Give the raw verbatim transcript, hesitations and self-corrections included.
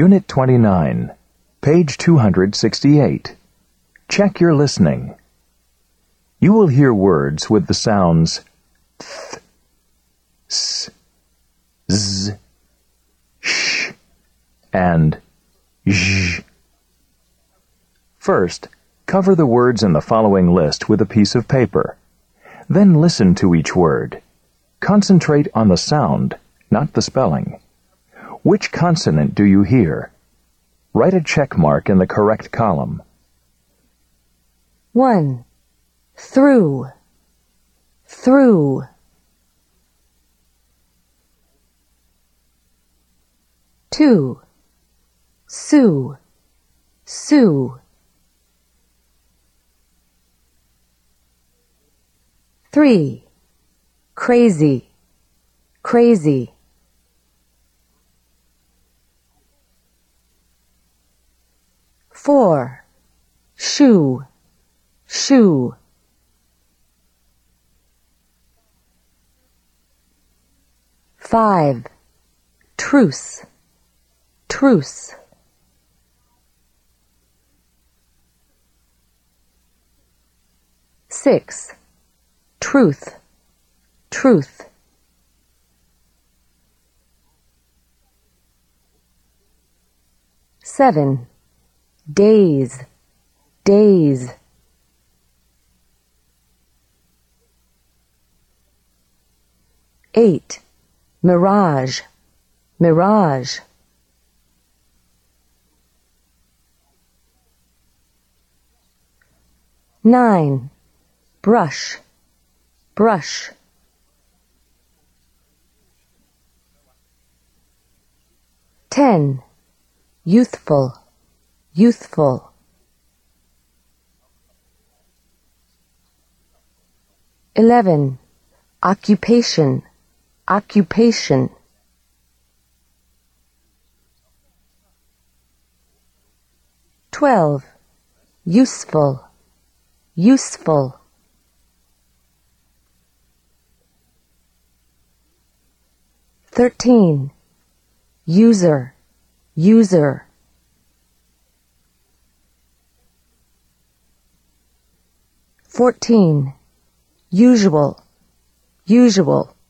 Unit twenty-nine, page two hundred sixty-eight. Check your listening. You will hear words with the sounds th, s, z, sh, and zh. First, cover the words in the following list with a piece of paper. Then listen to each word. Concentrate on the sound, not the spelling. Which consonant do you hear? Write a check mark in the correct column. one. Through, through. two. Sue, sue. three. Crazy, crazy. four. Shoe, shoe. five. Truce, truce. six. Truth, truth. seven. Days, days. eight. Mirage, mirage. nine. Brush, brush. ten. Youthful, youthful. eleven. Occupation, occupation. twelve. Useful, useful. thirteen. User, user. fourteen. Usual, usual.